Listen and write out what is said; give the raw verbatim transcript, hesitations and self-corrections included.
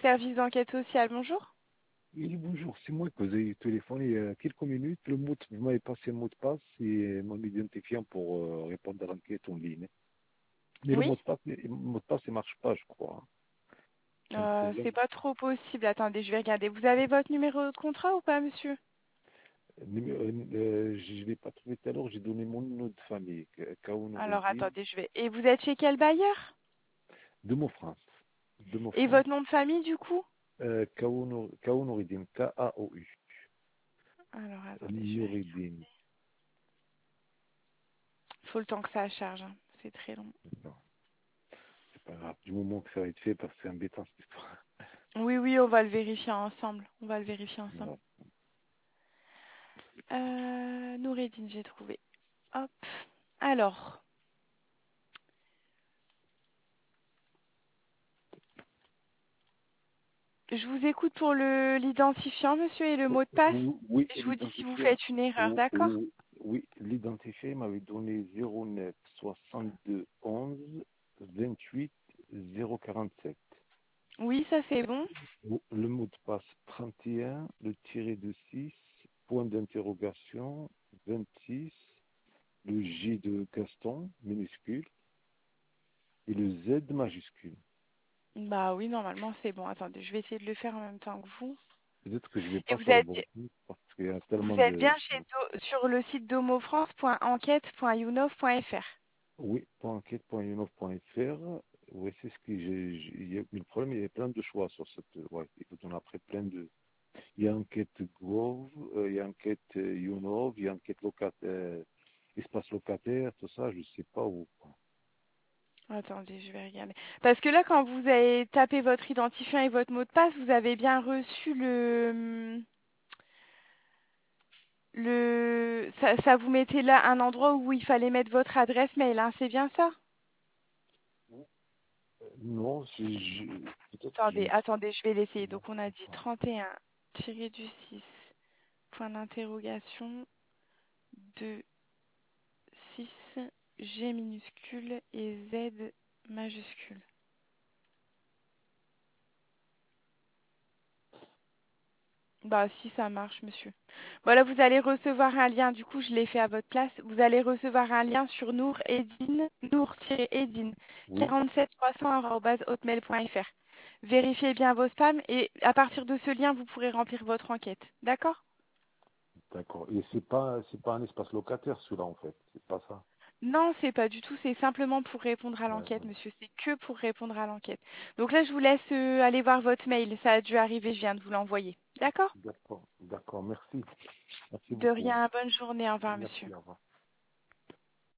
service d'enquête sociale, bonjour. Oui, bonjour, c'est moi que vous avez téléphoné il y a quelques minutes. Le mot de, vous m'avez passé le mot de passe et mon identifiant pour euh, répondre à l'enquête en ligne. Mais le Oui mot de passe, le mot de passe, il marche pas, je crois. J'ai un euh, C'est problème. pas trop possible. Attendez, je vais regarder. Vous avez votre numéro de contrat ou pas, monsieur? Numé- euh, euh, je ne l'ai pas trouvé tout à l'heure, j'ai donné mon nom de famille, Ka- Kaoun Alors, Oureddin, attendez, je vais... Et vous êtes chez quel bailleur? de mon France. De mon Et France. votre nom de famille, du coup? Euh, Kaoun Ou- Kaoun Oureddin, K A O U. Alors, attendez, je vais regarder. Noureddin. Faut le temps que ça charge, hein. C'est très long. Non, c'est pas grave. Du moment que ça va être fait, parce que c'est embêtant cette histoire. Oui, oui, on va le vérifier ensemble. On va le vérifier ensemble. Non. Euh, Noureddin, j'ai trouvé. Hop. Alors, je vous écoute pour le l'identifiant, monsieur, et le mot de passe. Oui, oui, Et je vous dis si vous l'identifiant. faites une erreur, Oui, d'accord? oui, oui, l'identifié m'avait donné zéro neuf soixante-deux onze vingt-huit zéro quarante-sept. Oui, ça c'est bon. Bon, le mot de passe trente et un, le tiré de six, point d'interrogation vingt-six, le J de Gaston minuscule et le Z majuscule. Bah oui, normalement c'est bon. Attendez, je vais essayer de le faire en même temps que vous. Peut-être que je vais Et pas vous sur le êtes, bon site parce qu'il y a vous tellement êtes bien de... chez Do- sur le site domofrance point enquête point younov point fr. Oui, .enquête point unov point f r. Oui, c'est ce que j'ai. j'ai- il y a- mais le problème, il y a plein de choix sur cette. Ouais, écoute, on a après plein de. Il y a enquête Gov, euh, il y a enquête euh, Unov, il y a enquête locataire, espace locataire, tout ça, je sais pas où. Quoi. Attendez, je vais regarder. Parce que là, quand vous avez tapé votre identifiant et votre mot de passe, vous avez bien reçu le le ça, ça vous mettait là un endroit où il fallait mettre votre adresse mail, hein, c'est bien ça? Euh, Non, c'est. je- Peut-être que je Attendez, me suis. attendez, je vais l'essayer. Non, Donc on a c'est dit pas. trente et un tiré du six point d'interrogation deux six G minuscule et Z majuscule. Bah si ça marche, monsieur. Voilà, vous allez recevoir un lien. Du coup, je l'ai fait à votre place. Vous allez recevoir un lien sur Nour Edine, Nour-Edine Oui, quarante-sept trois cents arobase hotmail point fr. Vérifiez bien vos spams et à partir de ce lien, vous pourrez remplir votre enquête. D'accord? d'accord. Et c'est pas, c'est pas un espace locataire, celui-là, en fait. C'est pas ça. Non, c'est pas du tout. C'est simplement pour répondre à Ouais, l'enquête, ouais. monsieur. C'est que pour répondre à l'enquête. Donc là, je vous laisse euh, aller voir votre mail. Ça a dû arriver. Je viens de vous l'envoyer. D'accord? D'accord, d'accord. Merci. Merci De beaucoup. rien. Bonne journée. Au revoir, monsieur. Merci, au revoir.